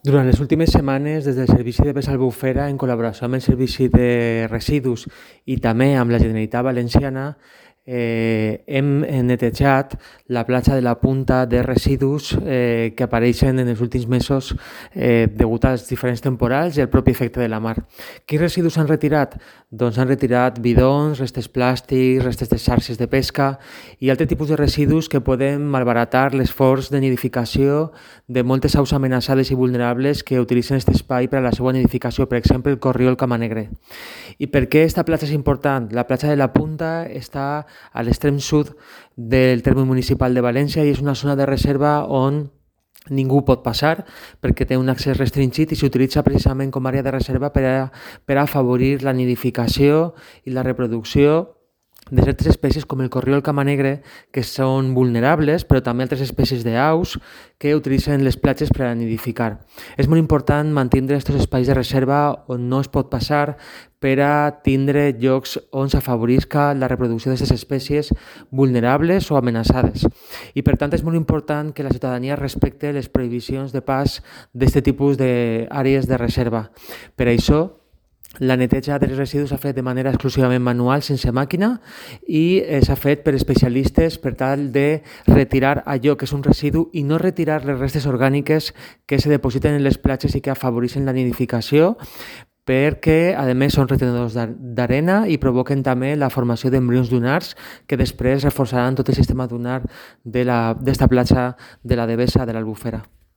Durant les últimes setmanes, des del Servici de Pes Albufera, en col·laboració amb el Servici de Residus i també amb la Generalitat Valenciana, hem netejat la platja de la Punta de residus que apareixen en els últims mesos degut als diferents temporals i al propi efecte de la mar. Quins residus s'han retirat? Doncs s'han retirat bidons, restes plàstics, restes de xarxes de pesca i altres tipus de residus que poden malbaratar l'esforç de nidificació de moltes aus amenaçades i vulnerables que utilitzen aquest espai per a la seva nidificació, per exemple el corriol camanegre. I per què aquesta platja és important? La platja de la Punta està a l'extrem sud del terme municipal de València i és una zona de reserva on ningú pot passar perquè té un accés restringit i s'utilitza precisament com a àrea de reserva per a afavorir la nidificació i la reproducció de certes espècies com el corriol camanegre que són vulnerables, però també altres espècies d'aus que utilitzen les platges per a nidificar. És molt important mantenir aquests espais de reserva on no es pot passar per a tindre llocs on s'afavorisca la reproducció d'aquestes espècies vulnerables o amenaçades. I per tant és molt important que la ciutadania respecte les prohibicions de pas d'aquest tipus d'àrees de reserva. Per això, la neteja dels residus s'ha fet de manera exclusivament manual, sense màquina, i s'ha fet per especialistes per tal de retirar allò que és un residu i no retirar les restes orgàniques que se depositen en les platges i que afavoreixen la nidificació, perquè, a més, són retenedors d'arena i provoquen també la formació d'embrions dunars que després reforçaran tot el sistema dunar d'esta platja de la Devesa de l'Albufera.